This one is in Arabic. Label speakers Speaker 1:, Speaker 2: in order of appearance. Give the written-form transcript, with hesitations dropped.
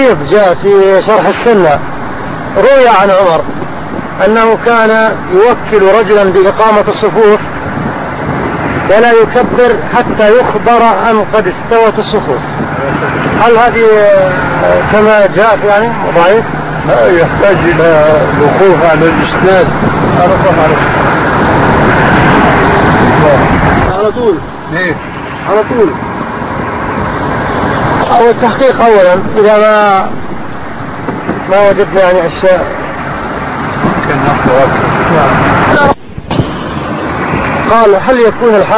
Speaker 1: جاء في شرح السنة روي عن عمر أنه كان يوكل رجلا بإقامة الصفوف ولا يكبر حتى يخبر أن قد استوت الصفوف. هل هذه كما جاء يعني ضعيف؟
Speaker 2: لا، يحتاج إلى وقوف على الإسناد.
Speaker 1: على طول
Speaker 2: إيه؟
Speaker 1: على طول. أو التحقيق أولا إذا ما وجدنا يعني أشياء
Speaker 2: كان نحن
Speaker 1: قال هل يكون